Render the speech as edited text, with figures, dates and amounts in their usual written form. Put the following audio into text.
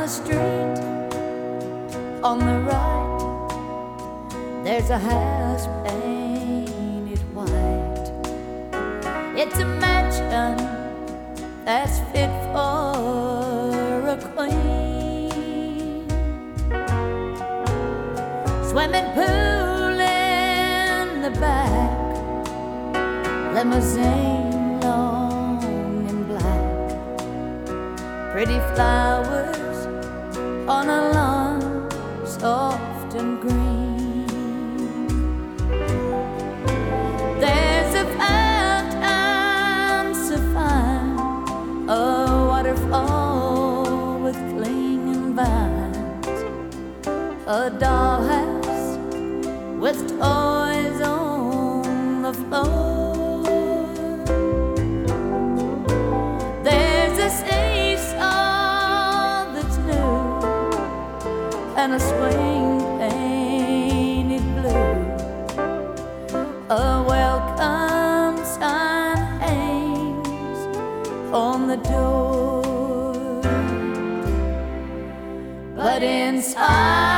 the street on the right, there's a house painted white. It's a mansion that's fit for a queen. Swimming pool in the back, limousine long and black, pretty flowers on a lawn soft and green. There's a fountain so fine, a waterfall with clinging vines, a dollhouse with toys on the floor. There's a seesaw that's new and a swing painted blue. A welcome sign hangs on the door, but inside